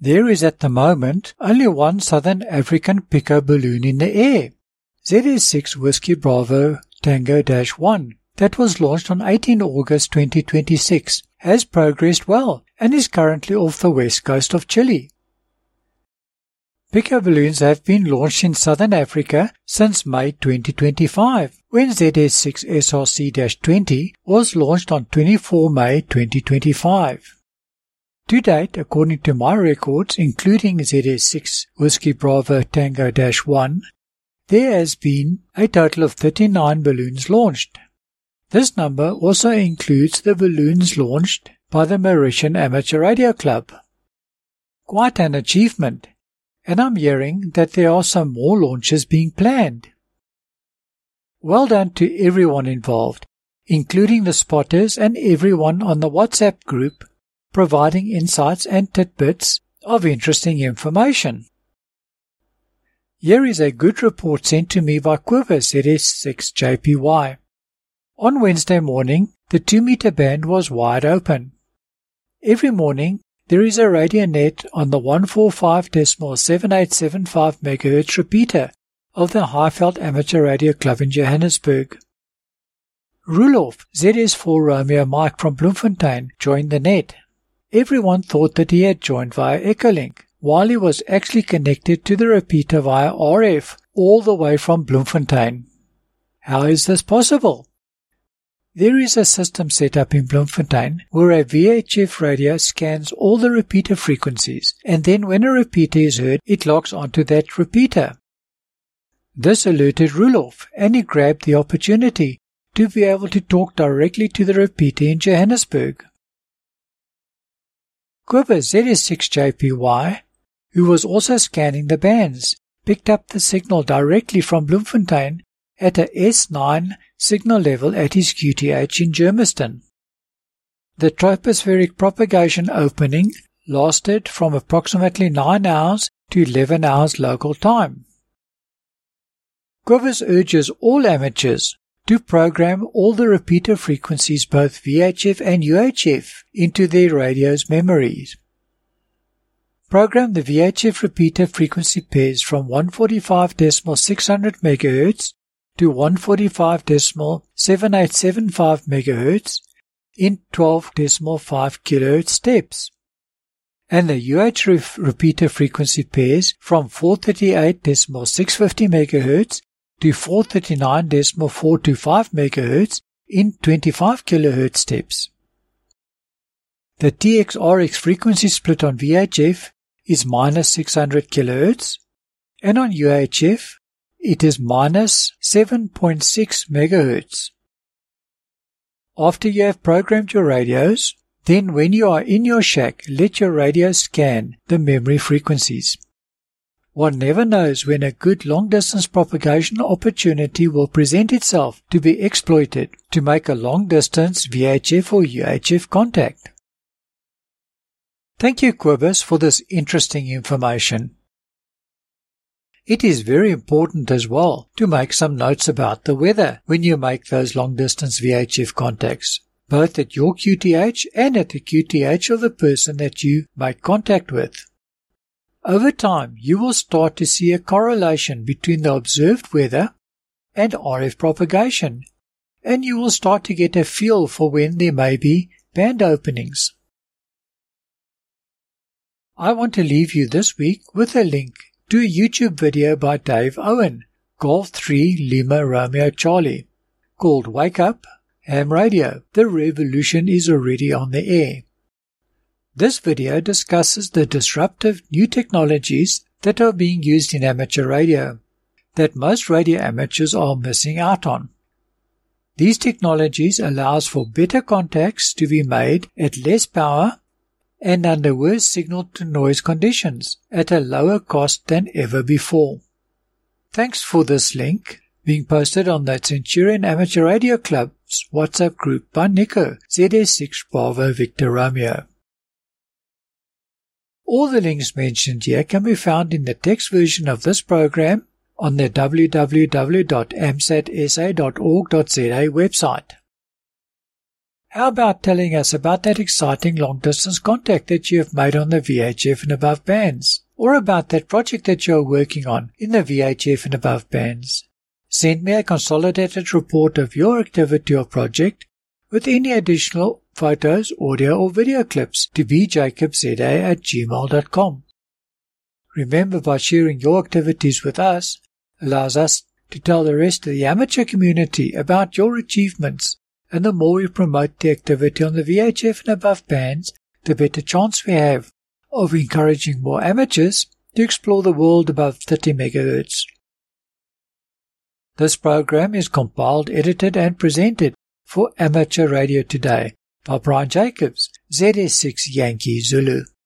There is at the moment only one Southern African Pico balloon in the air, ZS6 Whiskey Bravo Tango-1, that was launched on 18 August 2026, has progressed well and is currently off the west coast of Chile. Pico balloons have been launched in Southern Africa since May 2025, when ZS6 SRC-20 was launched on 24 May 2025. To date, according to my records, including ZS6 Whiskey Bravo Tango-1, there has been a total of 39 balloons launched. This number also includes the balloons launched by the Mauritian Amateur Radio Club. Quite an achievement, and I'm hearing that there are some more launches being planned. Well done to everyone involved, including the spotters and everyone on the WhatsApp group, providing insights and tidbits of interesting information. Here is a good report sent to me by Quivers ZS6JPY. On Wednesday morning, the 2-meter band was wide open. Every morning, there is a radio net on the 145.7875 MHz repeater of the Highveld Amateur Radio Club in Johannesburg. Roelof ZS4 Romeo Mike from Bloemfontein joined the net. Everyone thought that he had joined via Echolink, while he was actually connected to the repeater via RF all the way from Bloemfontein. How is this possible? There is a system set up in Bloemfontein where a VHF radio scans all the repeater frequencies, and then when a repeater is heard, it logs onto that repeater. This alerted Roelof, and he grabbed the opportunity to be able to talk directly to the repeater in Johannesburg. Quivers ZS6JPY, who was also scanning the bands, picked up the signal directly from Bloemfontein at a S9 signal level at his QTH in Germiston. The tropospheric propagation opening lasted from approximately 9 hours to 11 hours local time. Quivers urges all amateurs to program all the repeater frequencies, both VHF and UHF, into their radio's memories. Program the VHF repeater frequency pairs from 145.600 MHz to 145.7875 MHz in 12.5 kHz steps, and the UHF repeater frequency pairs from 438.650 MHz to 439.425 MHz in 25 kHz steps. The TX-RX frequency split on VHF is minus 600 kHz, and on UHF it is minus 7.6 MHz. After you have programmed your radios, then when you are in your shack, let your radio scan the memory frequencies. One never knows when a good long-distance propagation opportunity will present itself to be exploited to make a long-distance VHF or UHF contact. Thank you, Quibus, for this interesting information. It is very important as well to make some notes about the weather when you make those long-distance VHF contacts, both at your QTH and at the QTH of the person that you make contact with. Over time, you will start to see a correlation between the observed weather and RF propagation, and you will start to get a feel for when there may be band openings. I want to leave you this week with a link to a YouTube video by Dave Owen, Golf 3 Lima Romeo Charlie, called Wake Up, Ham Radio, the revolution is already on the air. This video discusses the disruptive new technologies that are being used in amateur radio, that most radio amateurs are missing out on. These technologies allows for better contacts to be made at less power and under worse signal-to-noise conditions at a lower cost than ever before. Thanks for this link, being posted on the Centurion Amateur Radio Club's WhatsApp group by Nico, ZS6 Bravo Victor Romeo. All the links mentioned here can be found in the text version of this program on the www.amsatsa.org.za website. How about telling us about that exciting long-distance contact that you have made on the VHF and above bands, or about that project that you are working on in the VHF and above bands? Send me a consolidated report of your activity or project with any additional photos, audio or video clips to bjacobza@gmail.com. Remember, by sharing your activities with us allows us to tell the rest of the amateur community about your achievements, and the more we promote the activity on the VHF and above bands, the better chance we have of encouraging more amateurs to explore the world above 30 MHz. This program is compiled, edited and presented for Amateur Radio Today by Brian Jacobs, ZS6 Yankee Zulu.